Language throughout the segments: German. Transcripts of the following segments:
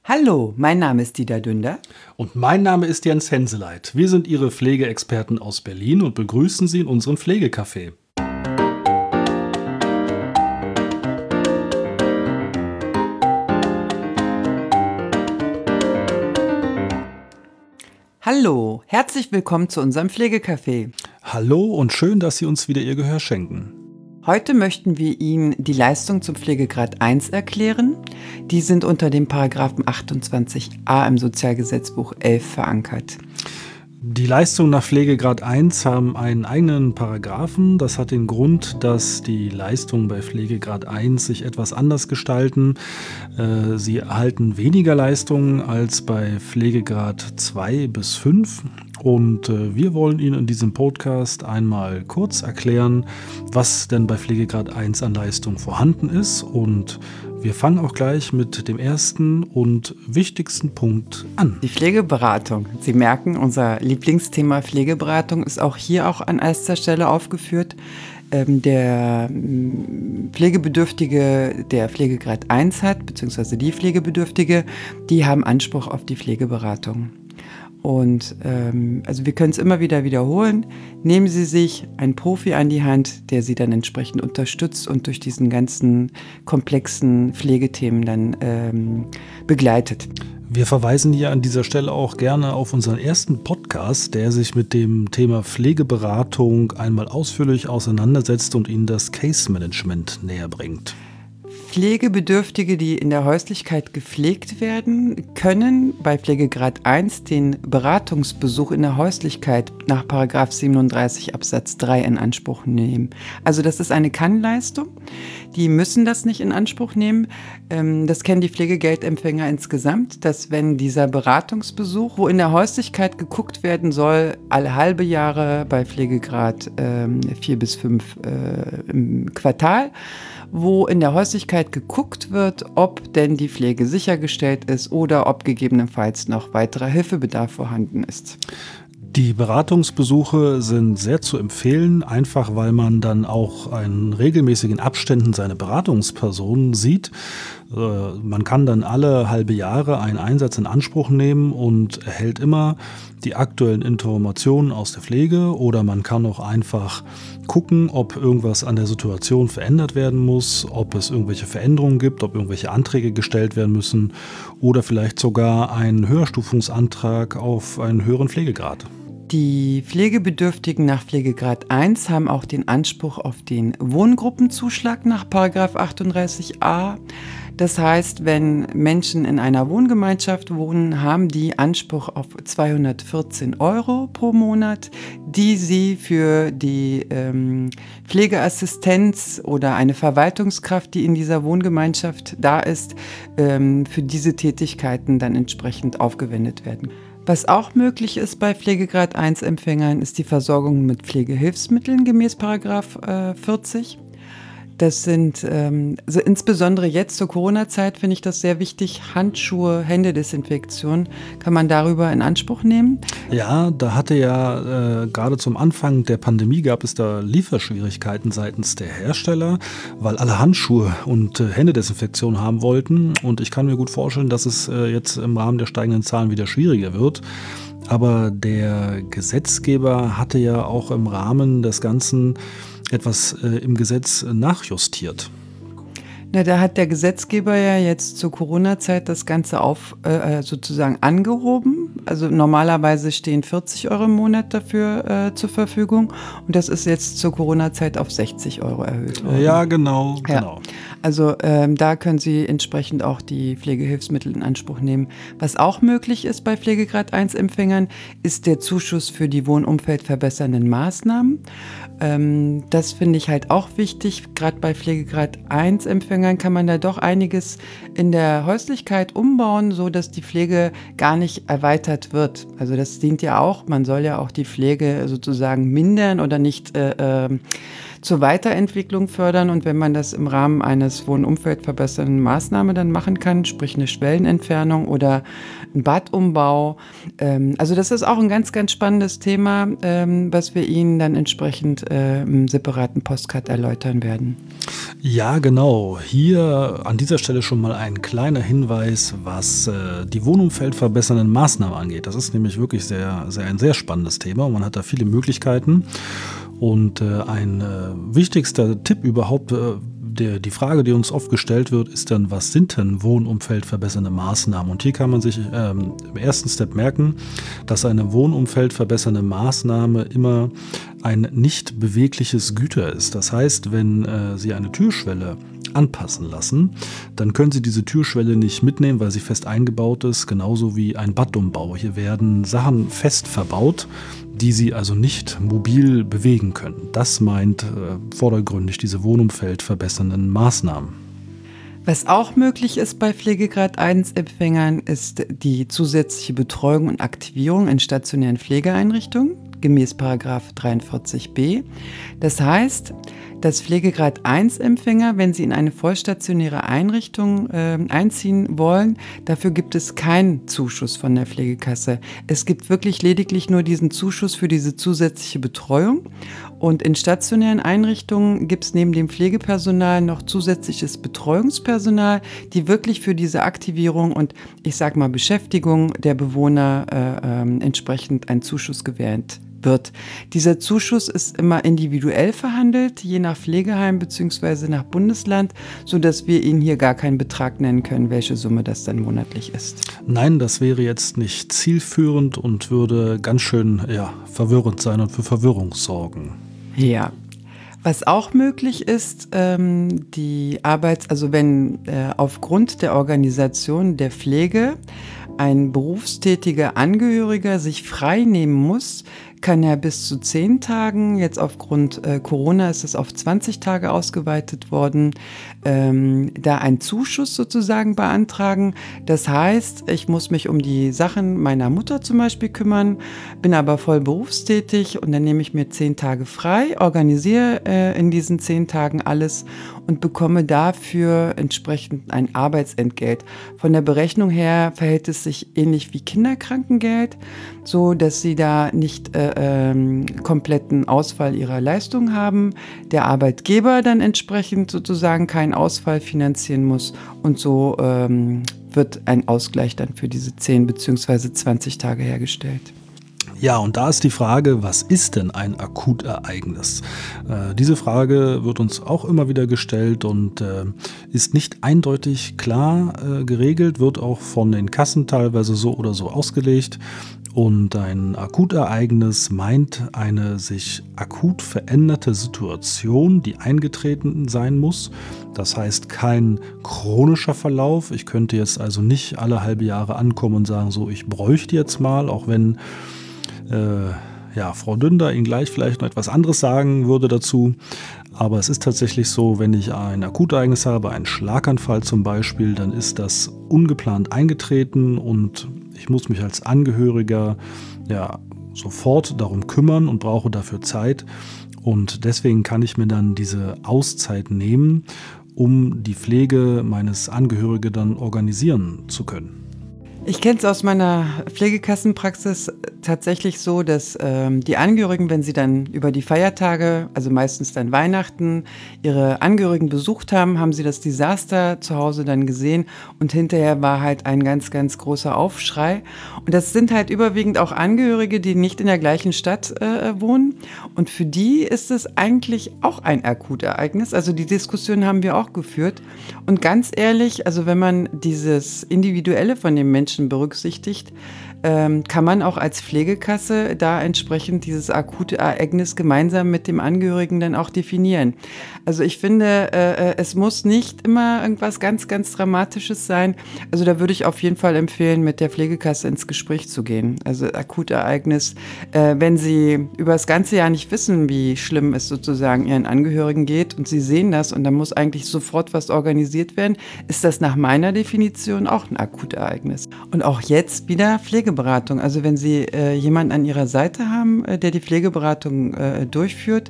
Hallo, mein Name ist Dieter Dünder. Und mein Name ist Jens Henseleit. Wir sind Ihre Pflegeexperten aus Berlin und begrüßen Sie in unserem Pflegecafé. Hallo, herzlich willkommen zu unserem Pflegecafé. Hallo und schön, dass Sie uns wieder Ihr Gehör schenken. Heute möchten wir Ihnen die Leistung zum Pflegegrad 1 erklären. Die sind unter dem Paragraphen 28a im Sozialgesetzbuch 11 verankert. Die Leistungen nach Pflegegrad 1 haben einen eigenen Paragraphen. Das hat den Grund, dass die Leistungen bei Pflegegrad 1 sich etwas anders gestalten. Sie erhalten weniger Leistungen als bei Pflegegrad 2 bis 5. Und wir wollen Ihnen in diesem Podcast einmal kurz erklären, was denn bei Pflegegrad 1 an Leistung vorhanden ist. Und wir fangen auch gleich mit dem ersten und wichtigsten Punkt an. Die Pflegeberatung. Sie merken, unser Lieblingsthema Pflegeberatung ist auch hier an erster Stelle aufgeführt. Der Pflegebedürftige, der Pflegegrad 1 hat, beziehungsweise die Pflegebedürftige, die haben Anspruch auf die Pflegeberatung. Und also wir können es immer wieder wiederholen. Nehmen Sie sich einen Profi an die Hand, der Sie dann entsprechend unterstützt und durch diesen ganzen komplexen Pflegethemen dann begleitet. Wir verweisen hier an dieser Stelle auch gerne auf unseren ersten Podcast, der sich mit dem Thema Pflegeberatung einmal ausführlich auseinandersetzt und Ihnen das Case Management näher bringt. Pflegebedürftige, die in der Häuslichkeit gepflegt werden, können bei Pflegegrad 1 den Beratungsbesuch in der Häuslichkeit nach § 37 Absatz 3 in Anspruch nehmen. Also das ist eine Kannleistung. Die müssen das nicht in Anspruch nehmen. Das kennen die Pflegegeldempfänger insgesamt, dass wenn dieser Beratungsbesuch, wo in der Häuslichkeit geguckt werden soll, alle halbe Jahre bei Pflegegrad 4 bis 5 im Quartal, wo in der Häuslichkeit geguckt wird, ob denn die Pflege sichergestellt ist oder ob gegebenenfalls noch weiterer Hilfebedarf vorhanden ist. Die Beratungsbesuche sind sehr zu empfehlen, einfach weil man dann auch in regelmäßigen Abständen seine Beratungsperson sieht. Man kann dann alle halbe Jahre einen Einsatz in Anspruch nehmen und erhält immer die aktuellen Informationen aus der Pflege, oder man kann auch einfach gucken, ob irgendwas an der Situation verändert werden muss, ob es irgendwelche Veränderungen gibt, ob irgendwelche Anträge gestellt werden müssen oder vielleicht sogar einen Höherstufungsantrag auf einen höheren Pflegegrad. Die Pflegebedürftigen nach Pflegegrad 1 haben auch den Anspruch auf den Wohngruppenzuschlag nach § 38a. Das heißt, wenn Menschen in einer Wohngemeinschaft wohnen, haben die Anspruch auf 214 € pro Monat, die sie für die Pflegeassistenz oder eine Verwaltungskraft, die in dieser Wohngemeinschaft da ist, für diese Tätigkeiten dann entsprechend aufgewendet werden. Was auch möglich ist bei Pflegegrad 1 Empfängern, ist die Versorgung mit Pflegehilfsmitteln gemäß § 40. Das sind, also insbesondere jetzt zur Corona-Zeit finde ich das sehr wichtig. Handschuhe, Händedesinfektion kann man darüber in Anspruch nehmen. Ja, da hatte ja gerade zum Anfang der Pandemie gab es da Lieferschwierigkeiten seitens der Hersteller, weil alle Handschuhe und Händedesinfektion haben wollten. Und ich kann mir gut vorstellen, dass es jetzt im Rahmen der steigenden Zahlen wieder schwieriger wird. Aber der Gesetzgeber hatte ja auch im Rahmen des Ganzen etwas im Gesetz nachjustiert. Na, da hat der Gesetzgeber ja jetzt zur Corona-Zeit das Ganze sozusagen angehoben. Also normalerweise stehen 40 € im Monat dafür zur Verfügung. Und das ist jetzt zur Corona-Zeit auf 60 € erhöht worden. Ja, genau. Ja. Also da können Sie entsprechend auch die Pflegehilfsmittel in Anspruch nehmen. Was auch möglich ist bei Pflegegrad 1 Empfängern, ist der Zuschuss für die wohnumfeldverbessernden Maßnahmen. Das finde ich halt auch wichtig. Gerade bei Pflegegrad 1 Empfängern kann man da doch einiges in der Häuslichkeit umbauen, so dass die Pflege gar nicht erweitert wird. Also das dient ja auch, man soll ja auch die Pflege sozusagen mindern oder nicht zur Weiterentwicklung fördern. Und wenn man das im Rahmen eines wohnumfeldverbessernden Maßnahme dann machen kann, sprich eine Schwellenentfernung oder ein Badumbau. Also das ist auch ein ganz, ganz spannendes Thema, was wir Ihnen dann entsprechend im separaten Postcard erläutern werden. Ja, genau. Hier an dieser Stelle schon mal ein kleiner Hinweis, was die wohnumfeldverbessernden Maßnahmen angeht. Das ist nämlich wirklich ein sehr spannendes Thema und man hat da viele Möglichkeiten. Und ein wichtigster Tipp überhaupt, die Frage, die uns oft gestellt wird, ist dann, was sind denn wohnumfeldverbessernde Maßnahmen? Und hier kann man sich im ersten Step merken, dass eine wohnumfeldverbessernde Maßnahme immer ein nicht bewegliches Güter ist. Das heißt, wenn Sie eine Türschwelle anpassen lassen, dann können Sie diese Türschwelle nicht mitnehmen, weil sie fest eingebaut ist, genauso wie ein Badumbau. Hier werden Sachen fest verbaut, die Sie also nicht mobil bewegen können. Das meint vordergründig diese wohnumfeldverbessernden Maßnahmen. Was auch möglich ist bei Pflegegrad 1 Empfängern, ist die zusätzliche Betreuung und Aktivierung in stationären Pflegeeinrichtungen, gemäß § 43b. Das heißt, dass Pflegegrad 1 Empfänger, wenn sie in eine vollstationäre Einrichtung einziehen wollen, dafür gibt es keinen Zuschuss von der Pflegekasse. Es gibt wirklich lediglich nur diesen Zuschuss für diese zusätzliche Betreuung. Und in stationären Einrichtungen gibt es neben dem Pflegepersonal noch zusätzliches Betreuungspersonal, die wirklich für diese Aktivierung und ich sag mal Beschäftigung der Bewohner entsprechend einen Zuschuss gewährt wird. Dieser Zuschuss ist immer individuell verhandelt, je nach Pflegeheim bzw. nach Bundesland, sodass wir Ihnen hier gar keinen Betrag nennen können, welche Summe das dann monatlich ist. Nein, das wäre jetzt nicht zielführend und würde ganz schön verwirrend sein und für Verwirrung sorgen. Ja. Was auch möglich ist, wenn aufgrund der Organisation der Pflege ein berufstätiger Angehöriger sich frei nehmen muss, kann er bis zu 10 Tagen, jetzt aufgrund Corona ist es auf 20 Tage ausgeweitet worden, da einen Zuschuss sozusagen beantragen. Das heißt, ich muss mich um die Sachen meiner Mutter zum Beispiel kümmern, bin aber voll berufstätig und dann nehme ich mir 10 Tage frei, organisiere in diesen 10 Tagen alles und bekomme dafür entsprechend ein Arbeitsentgelt. Von der Berechnung her verhält es sich ähnlich wie Kinderkrankengeld, so dass sie da nicht kompletten Ausfall ihrer Leistung haben, der Arbeitgeber dann entsprechend sozusagen keinen Ausfall finanzieren muss und so wird ein Ausgleich dann für diese 10 bzw. 20 Tage hergestellt. Ja, und da ist die Frage, was ist denn ein Akutereignis? Diese Frage wird uns auch immer wieder gestellt und ist nicht eindeutig klar geregelt, wird auch von den Kassen teilweise so oder so ausgelegt. Und ein Akutereignis meint eine sich akut veränderte Situation, die eingetreten sein muss. Das heißt kein chronischer Verlauf. Ich könnte jetzt also nicht alle halbe Jahre ankommen und sagen, so, ich bräuchte jetzt mal, auch wenn Frau Dünder Ihnen gleich vielleicht noch etwas anderes sagen würde dazu. Aber es ist tatsächlich so, wenn ich ein Akutereignis habe, einen Schlaganfall zum Beispiel, dann ist das ungeplant eingetreten und ich muss mich als Angehöriger sofort darum kümmern und brauche dafür Zeit. Und deswegen kann ich mir dann diese Auszeit nehmen, um die Pflege meines Angehörigen dann organisieren zu können. Ich kenne es aus meiner Pflegekassenpraxis tatsächlich so, dass die Angehörigen, wenn sie dann über die Feiertage, also meistens dann Weihnachten, ihre Angehörigen besucht haben, haben sie das Desaster zu Hause dann gesehen und hinterher war halt ein ganz, ganz großer Aufschrei. Und das sind halt überwiegend auch Angehörige, die nicht in der gleichen Stadt wohnen und für die ist es eigentlich auch ein Akutereignis. Also die Diskussion haben wir auch geführt und ganz ehrlich, also wenn man dieses Individuelle von dem Menschen berücksichtigt, kann man auch als Pflegekasse da entsprechend dieses akute Ereignis gemeinsam mit dem Angehörigen dann auch definieren. Also ich finde, es muss nicht immer irgendwas ganz, ganz Dramatisches sein. Also da würde ich auf jeden Fall empfehlen, mit der Pflegekasse ins Gespräch zu gehen. Also akute Ereignis, wenn Sie über das ganze Jahr nicht wissen, wie schlimm es sozusagen Ihren Angehörigen geht und Sie sehen das und da muss eigentlich sofort was organisiert werden, ist das nach meiner Definition auch ein Akutereignis. Und auch jetzt wieder Pflegeberatung. Also wenn Sie jemanden an Ihrer Seite haben, der die Pflegeberatung durchführt,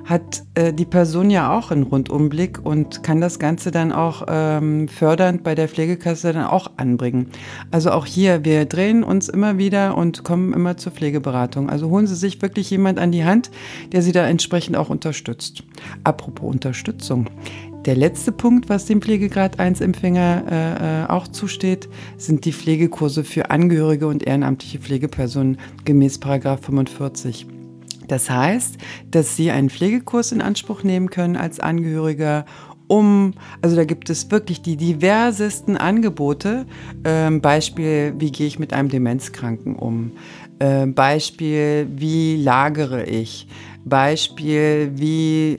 hat die Person ja auch einen Rundumblick und kann das Ganze dann auch fördernd bei der Pflegekasse dann auch anbringen. Also auch hier, wir drehen uns immer wieder und kommen immer zur Pflegeberatung. Also holen Sie sich wirklich jemand an die Hand, der Sie da entsprechend auch unterstützt. Apropos Unterstützung. Der letzte Punkt, was dem Pflegegrad 1-Empfänger auch zusteht, sind die Pflegekurse für Angehörige und ehrenamtliche Pflegepersonen gemäß § 45. Das heißt, dass Sie einen Pflegekurs in Anspruch nehmen können als Angehöriger, also da gibt es wirklich die diversesten Angebote. Beispiel, wie gehe ich mit einem Demenzkranken um? Beispiel, wie lagere ich? Beispiel, wie,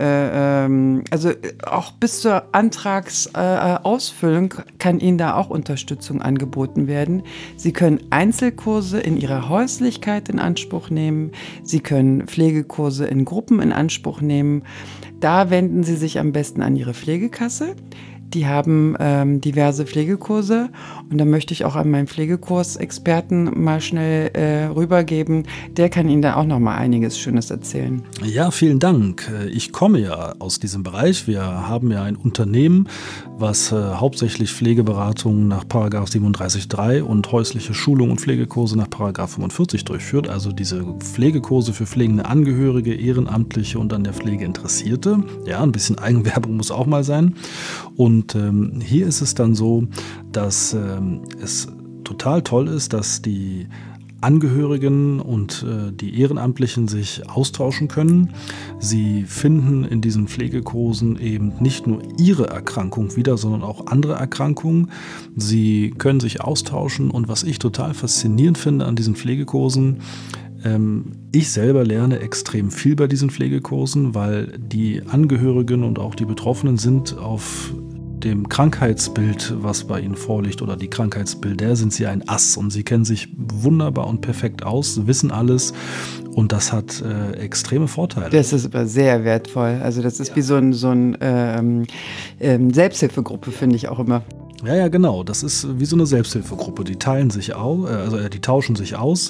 also auch bis zur Antragsausfüllung kann Ihnen da auch Unterstützung angeboten werden. Sie können Einzelkurse in Ihrer Häuslichkeit in Anspruch nehmen. Sie können Pflegekurse in Gruppen in Anspruch nehmen. Da wenden Sie sich am besten an Ihre Pflegekasse. Die haben diverse Pflegekurse und da möchte ich auch an meinen Pflegekursexperten mal schnell rübergeben. Der kann Ihnen da auch noch mal einiges Schönes erzählen. Ja, vielen Dank. Ich komme ja aus diesem Bereich. Wir haben ja ein Unternehmen, was hauptsächlich Pflegeberatungen nach § 37.3 und häusliche Schulung und Pflegekurse nach § 45 durchführt. Also diese Pflegekurse für pflegende Angehörige, Ehrenamtliche und an der Pflege Interessierte. Ja, ein bisschen Eigenwerbung muss auch mal sein. Und hier ist es dann so, dass es total toll ist, dass die Angehörigen und die Ehrenamtlichen sich austauschen können. Sie finden in diesen Pflegekursen eben nicht nur ihre Erkrankung wieder, sondern auch andere Erkrankungen. Sie können sich austauschen und was ich total faszinierend finde an diesen Pflegekursen, ich selber lerne extrem viel bei diesen Pflegekursen, weil die Angehörigen und auch die Betroffenen sind auf dem Krankheitsbild, was bei Ihnen vorliegt, oder die Krankheitsbilder, sind Sie ein Ass und Sie kennen sich wunderbar und perfekt aus, wissen alles und das hat extreme Vorteile. Das ist aber sehr wertvoll. Also das ist wie so ein Selbsthilfegruppe, finde ich auch immer. Ja, genau. Das ist wie so eine Selbsthilfegruppe. Die teilen sich aus, die tauschen sich aus.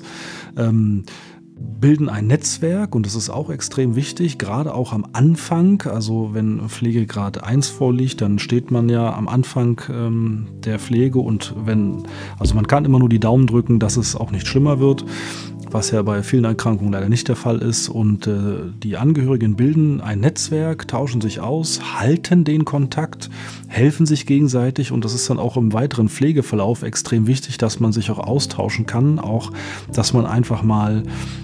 Bilden ein Netzwerk und das ist auch extrem wichtig, gerade auch am Anfang. Also wenn Pflegegrad 1 vorliegt, dann steht man ja am Anfang der Pflege und man kann immer nur die Daumen drücken, dass es auch nicht schlimmer wird, was ja bei vielen Erkrankungen leider nicht der Fall ist. Und die Angehörigen bilden ein Netzwerk, tauschen sich aus, halten den Kontakt, helfen sich gegenseitig und das ist dann auch im weiteren Pflegeverlauf extrem wichtig, dass man sich auch austauschen kann, auch dass man einfach mal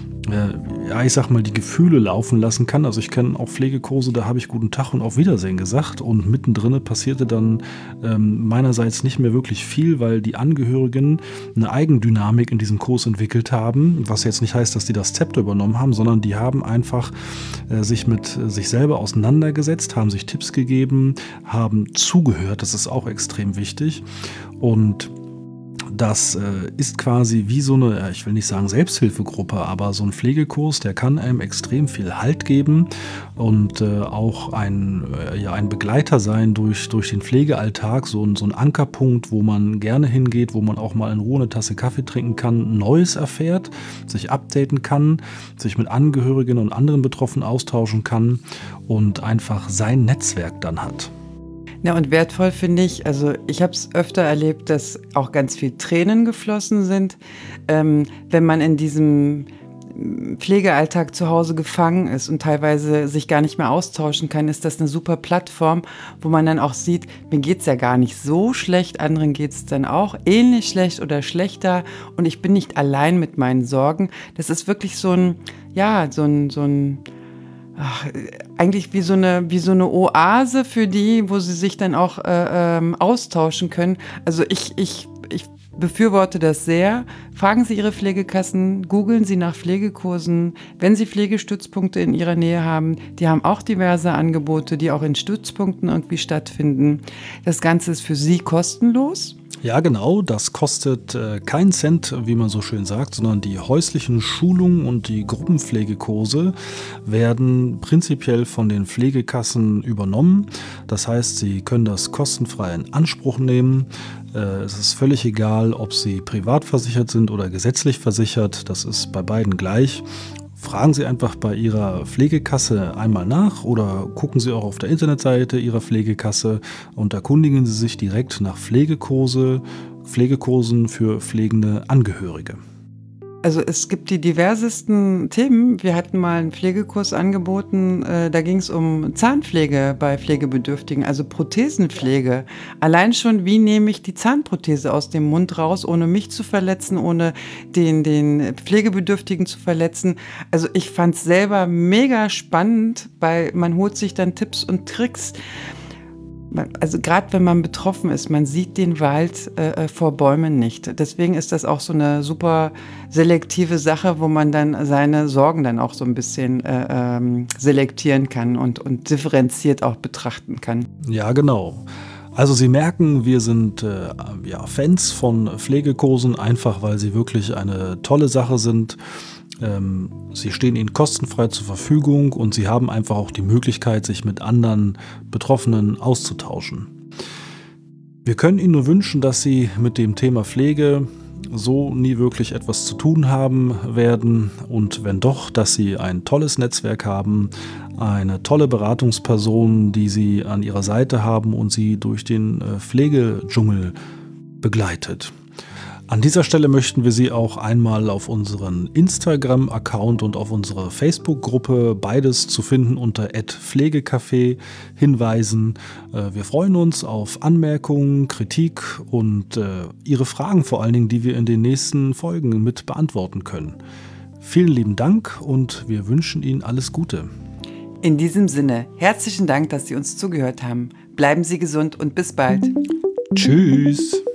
die Gefühle laufen lassen kann. Also ich kenne auch Pflegekurse, da habe ich guten Tag und auf Wiedersehen gesagt und mittendrin passierte dann meinerseits nicht mehr wirklich viel, weil die Angehörigen eine Eigendynamik in diesem Kurs entwickelt haben, was jetzt nicht heißt, dass die das Zepter übernommen haben, sondern die haben einfach sich mit sich selber auseinandergesetzt, haben sich Tipps gegeben, haben zugehört, das ist auch extrem wichtig und das ist quasi wie so eine, ich will nicht sagen Selbsthilfegruppe, aber so ein Pflegekurs, der kann einem extrem viel Halt geben und auch ein Begleiter sein durch den Pflegealltag, so ein Ankerpunkt, wo man gerne hingeht, wo man auch mal in Ruhe eine Tasse Kaffee trinken kann, Neues erfährt, sich updaten kann, sich mit Angehörigen und anderen Betroffenen austauschen kann und einfach sein Netzwerk dann hat. Ja, und wertvoll finde ich, also ich habe es öfter erlebt, dass auch ganz viel Tränen geflossen sind, wenn man in diesem Pflegealltag zu Hause gefangen ist und teilweise sich gar nicht mehr austauschen kann, ist das eine super Plattform, wo man dann auch sieht, mir geht's ja gar nicht so schlecht, anderen geht's dann auch ähnlich schlecht oder schlechter und ich bin nicht allein mit meinen Sorgen. Das ist wirklich eigentlich wie so eine Oase für die, wo sie sich dann auch austauschen können. Also ich befürworte das sehr. Fragen Sie Ihre Pflegekassen, googeln Sie nach Pflegekursen. Wenn Sie Pflegestützpunkte in Ihrer Nähe haben, die haben auch diverse Angebote, die auch in Stützpunkten irgendwie stattfinden. Das Ganze ist für Sie kostenlos. Ja, genau. Das kostet keinen Cent, wie man so schön sagt, sondern die häuslichen Schulungen und die Gruppenpflegekurse werden prinzipiell von den Pflegekassen übernommen. Das heißt, Sie können das kostenfrei in Anspruch nehmen. Es ist völlig egal, ob Sie privat versichert sind oder gesetzlich versichert. Das ist bei beiden gleich. Fragen Sie einfach bei Ihrer Pflegekasse einmal nach oder gucken Sie auch auf der Internetseite Ihrer Pflegekasse und erkundigen Sie sich direkt nach Pflegekursen für pflegende Angehörige. Also es gibt die diversesten Themen. Wir hatten mal einen Pflegekurs angeboten, da ging es um Zahnpflege bei Pflegebedürftigen, also Prothesenpflege. Allein schon, wie nehme ich die Zahnprothese aus dem Mund raus, ohne mich zu verletzen, ohne den Pflegebedürftigen zu verletzen. Also ich fand es selber mega spannend, weil man holt sich dann Tipps und Tricks. Also gerade wenn man betroffen ist, man sieht den Wald vor Bäumen nicht. Deswegen ist das auch so eine super selektive Sache, wo man dann seine Sorgen dann auch so ein bisschen selektieren kann und differenziert auch betrachten kann. Ja, genau. Also Sie merken, wir sind Fans von Pflegekursen, einfach weil sie wirklich eine tolle Sache sind. Sie stehen Ihnen kostenfrei zur Verfügung und Sie haben einfach auch die Möglichkeit, sich mit anderen Betroffenen auszutauschen. Wir können Ihnen nur wünschen, dass Sie mit dem Thema Pflege so nie wirklich etwas zu tun haben werden und wenn doch, dass Sie ein tolles Netzwerk haben, eine tolle Beratungsperson, die Sie an Ihrer Seite haben und Sie durch den Pflegedschungel begleitet. An dieser Stelle möchten wir Sie auch einmal auf unseren Instagram-Account und auf unsere Facebook-Gruppe, beides zu finden unter @pflegecafé, hinweisen. Wir freuen uns auf Anmerkungen, Kritik und Ihre Fragen vor allen Dingen, die wir in den nächsten Folgen mit beantworten können. Vielen lieben Dank und wir wünschen Ihnen alles Gute. In diesem Sinne, herzlichen Dank, dass Sie uns zugehört haben. Bleiben Sie gesund und bis bald. Tschüss.